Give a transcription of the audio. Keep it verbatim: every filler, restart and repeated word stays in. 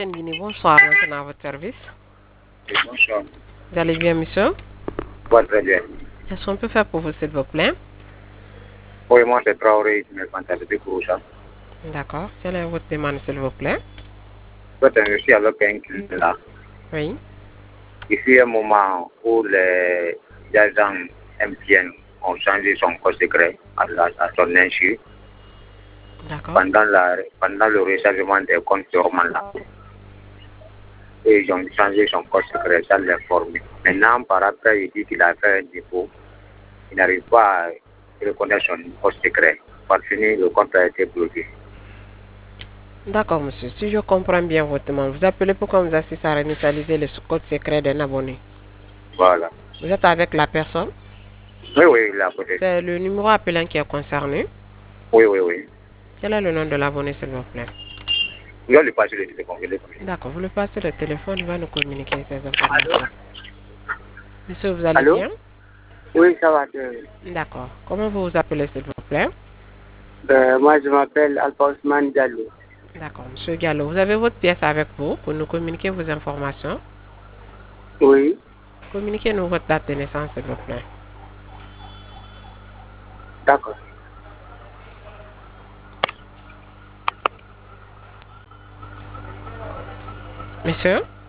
Guinée, bonsoir, maintenant à votre service. Oui, bonsoir. Vous allez bien, monsieur? Ouais, très bien. Qu'est-ce qu'on peut faire pour vous, s'il vous plaît? Oui, moi, c'est Traoré, je me contacte de Kouroucha. D'accord. Quelle est votre demande, s'il vous plaît? En fait, je suis avec un client là. Oui. Ici, un moment où les agents M T N ont changé son code secret à, la, à son insu D'accord. pendant, la, pendant le rechargement des comptes sûrement là. Et ils ont changé son code secret sans l'informer. Maintenant, par après, il dit qu'il a fait un dépôt. Il n'arrive pas à reconnaître son code secret. Par fini, le compte a été bloqué. D'accord, monsieur. Si je comprends bien votre demande, vous appelez pour qu'on vous assiste à réinitialiser le code secret d'un abonné. Voilà. Vous êtes avec la personne? Oui, oui, il a côté. C'est le numéro appelant qui est concerné. Oui, oui, oui. Quel est le nom de l'abonné, s'il vous plaît? Je vais lui passer le téléphone. Je l'ai pris. D'accord, vous lui passez le téléphone, il va nous communiquer ces Allô? informations. Monsieur, vous allez Allô? bien? Oui, ça va. euh, D'accord. Comment vous vous appelez, s'il vous plaît? euh, moi, je m'appelle Alpha Ousmane Diallo. D'accord, monsieur Gallo, vous avez votre pièce avec vous pour nous communiquer vos informations. Oui, Communiquez-nous votre date de naissance, s'il vous plaît. d'accord. Monsieur?